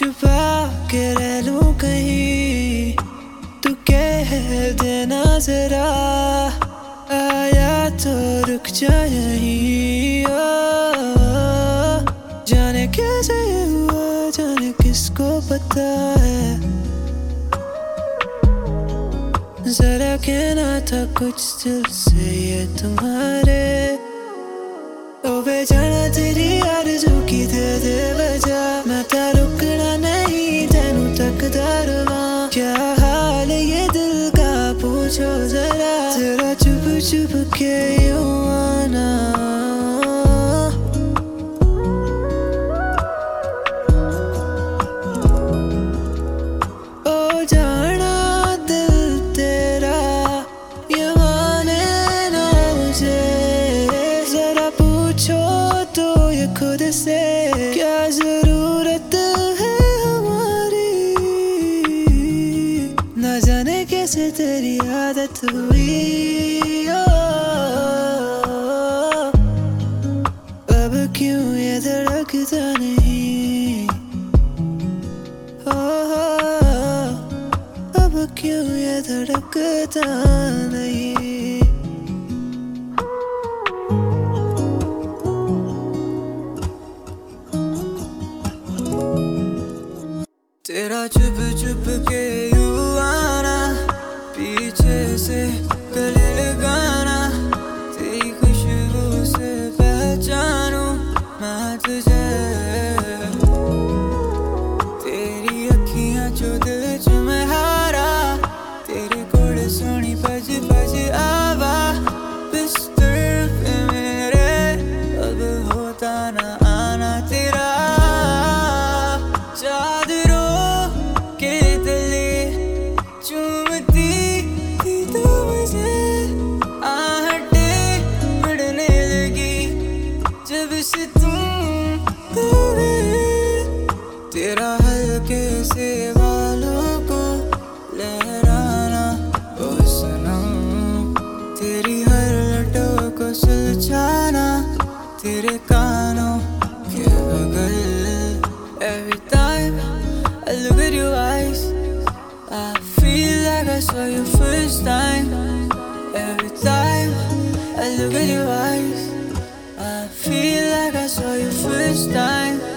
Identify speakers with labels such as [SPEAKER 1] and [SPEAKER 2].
[SPEAKER 1] छुपा के रह लूं कहीं, तू कह देना जरा, आया तो रुक जा यहीं। जाने कैसे हुआ, जाने किसको पता है, जरा कहना था कुछ दिल से ये तुम्हारे। ओ बेजाना तेरी आरज़ू की दे वजह, मैं ता रुकना नहीं तेनू तकदा रवां। क्या हाल ये दिल का पूछो जरा, तेरा चुप चुप के यूं आना। ओ जाना दिल तेरा ये माने ना मुझे, जरा पूछो तो ये खुद से, क्या जरूरत है हमारी। न जाने कैसे तेरी आदत हुई, अब क्यों ये धड़कता नहीं, अब क्यों ये धड़कता नहीं। तेरा चुप चुप के यूं आना, पीछे से गले लगाना, तेरी खुशबू से पहचानूं मैं तुझे। तेरी अखियां जो दिल च मैं हारा, तेरे कोल सोनी बज बज आवा। बिस्तर पे मेरे अब होता ना आना तेरा, तेरा हल्के से बालों को लहराना ओ सनम, तेरी हर लटों को सुलझाना, तेरे कानों के बगल। Every time I look at your eyes, I feel like I saw you first time. Every time I look at your eyes, I feel like I saw you first time.